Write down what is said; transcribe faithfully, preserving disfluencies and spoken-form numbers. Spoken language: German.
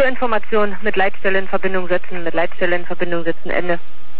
Zur Information mit Leitstelle in Verbindung setzen, mit Leitstelle in Verbindung setzen, Ende.